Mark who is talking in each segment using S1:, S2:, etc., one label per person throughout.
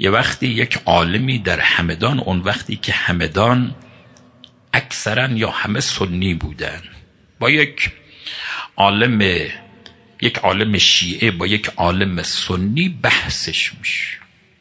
S1: یه وقتی یک عالمی در همدان، اون وقتی که همدان اکثرا یا همه سنی بودن، با یک عالم شیعه با یک عالم سنی بحثش میشه.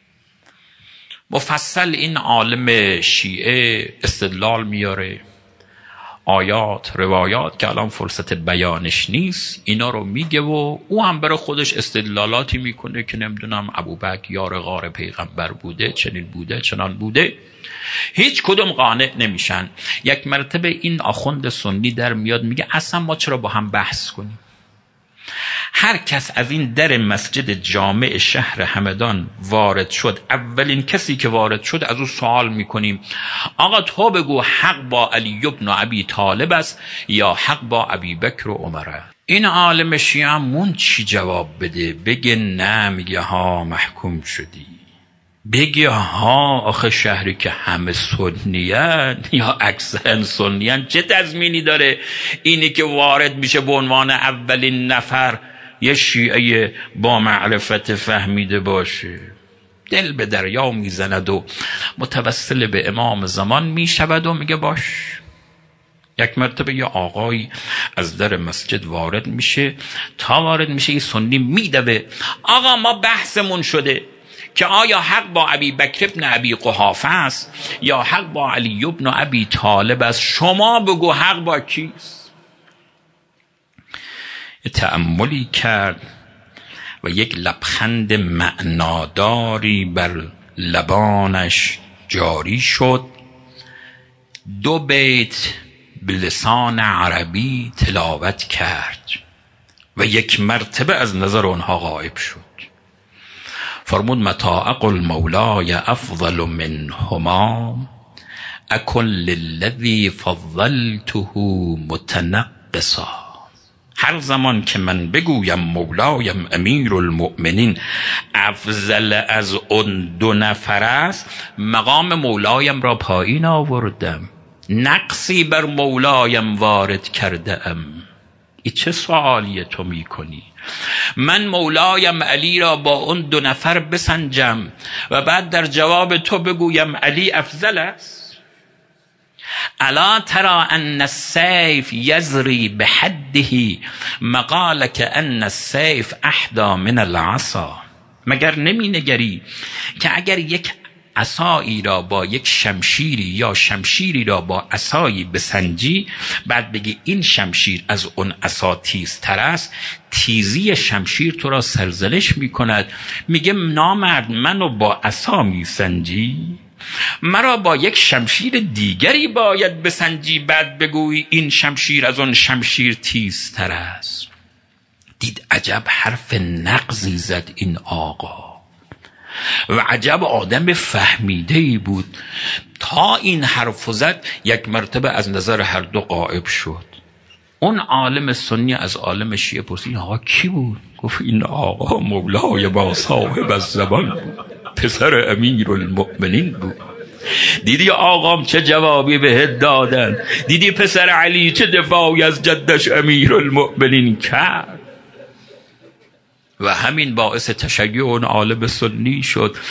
S1: مفصل این عالم شیعه استدلال میاره، آیات روایات که الان فرصت بیانش نیست اینا رو میگه و او هم برای خودش استدلالاتی میکنه که نمیدونم ابوبکر یار غار پیغمبر بوده، چنین بوده، چنان بوده. هیچ کدوم قانع نمیشن. یک مرتبه این آخوند سنی در میاد میگه اصلا ما چرا با هم بحث کنیم؟ هر کس از این در مسجد جامع شهر همدان وارد شد، اولین کسی که وارد شد از او سوال میکنیم آقا تو بگو حق با علی بن ابی طالب است یا حق با ابی بکر و عمره؟ این عالم شیعمون چی جواب بده؟ بگه نه، میگه ها محکوم شدی. بگه ها آخه شهری که همه سنیان یا اکثر سنیان چه تضمینی داره اینی که وارد میشه به عنوان اولین نفر یه شیعه با معرفت فهمیده باشه؟ دل به دریا میزند و متوسل به امام زمان میشود و میگه باش. یک مرتبه یه آقای از در مسجد وارد میشه، تا وارد میشه یه سنی میدوه آقا ما بحثمون شده که آیا حق با ابی بکر ابن ابی قحافه است یا حق با علی بن ابی طالب است، شما بگو حق با کیست؟ تأملی کرد و یک لبخند معناداری بر لبانش جاری شد. 2 بیت به لسان عربی تلاوت کرد و یک مرتبه از نظر آنها غایب شد. فرمود متاع المولای افضل منهما اکن للذی فضلته متنقصا. هر زمان که من بگویم مولایم امیر المؤمنین افضل از اون 2 نفر است، مقام مولایم را پایین آوردم، نقصی بر مولایم وارد کرده ام. این چه سوالیه تو میکنی؟ من مولایم علی را با اون 2 نفر بسنجم و بعد در جواب تو بگویم علی افضل است؟ الا ترى ان السيف يزري بحده مقالك ان السيف احدى من العصا. مگر نمی نگری که اگر یک عصایی را با یک شمشیری یا شمشیری را با عصایی بسنجی، بعد بگی این شمشیر از اون عصا تیزتر است، تیزی شمشیر تو را سرزنش می کند. میگه نامرد منو با عصا می سنجی، مرا با یک شمشیر دیگری باید بسنجی، بعد بگویی این شمشیر از اون شمشیر تیزتر است. دید عجب حرف نقضی زد این آقا و عجب آدم فهمیده‌ای بود. تا این حرف زد یک مرتبه از نظر هر دو غائب شد. اون عالم سنی از عالم شیعه پرسید آقا کی بود؟ گفت این آقا مولای با صاحب از زبان بود، پسر امیر المؤمنین بود. دیدی آقام چه جوابی بهت دادن؟ دیدی پسر علی چه دفاعی از جدش امیر المؤمنین کرد؟ و همین باعث تشیع اون عالم سنی شد